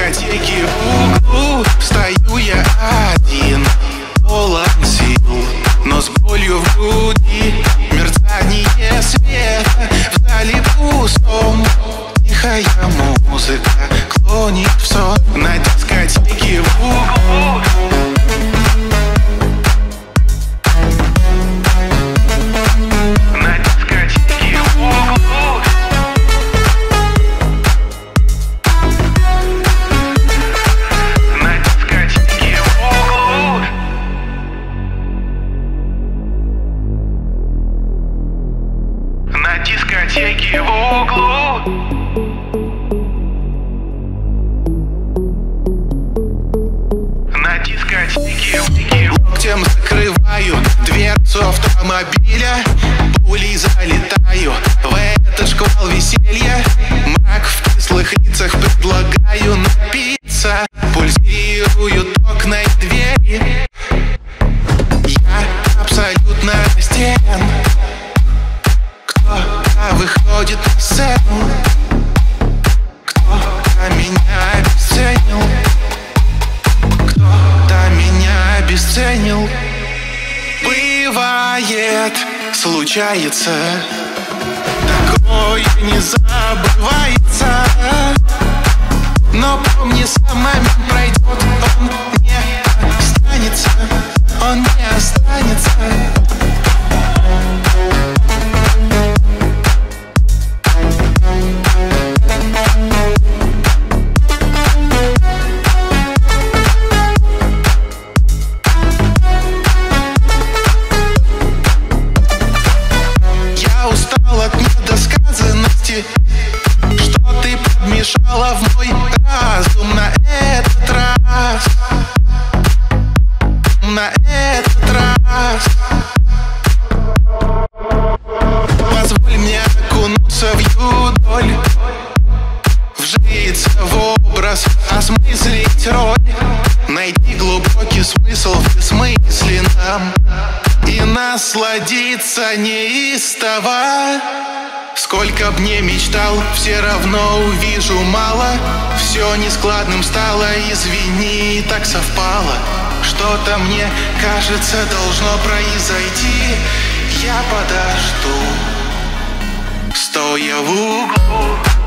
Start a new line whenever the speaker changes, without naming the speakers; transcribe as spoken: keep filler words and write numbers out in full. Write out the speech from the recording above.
дискотеке в углу стою я один, полон сил, но с болью в груди. Мерцание света в зале пустом, тихая музыка клонит в сон. На дискотеке в углу дискотеки в углу. На дискотеке локтем закрываю дверцу автомобиля, пулей залетаю в этот шквал веселья. Мрак в кислых лицах, предлагаю напиться. Пульсируют окна и двери, я абсолютно растерян. Кто выходит на сцену? Кто-то меня обесценил, кто-то меня обесценил. Бывает, случается, такое не забывается. Но помни, сам момент пройдет, он не останется, он не останется. От недосказанности, что ты подмешала в мой разум на этот раз, на этот раз. Позволь мне окунуться в юдоль, вжиться в образ, осмыслить роль. Найти глубокий смысл в бессмысленном и насладиться неистово. Сколько б не мечтал, все равно увижу мало. Все нескладным стало, извини, так совпало. Что-то мне кажется должно произойти. Я подожду, стоя в углу.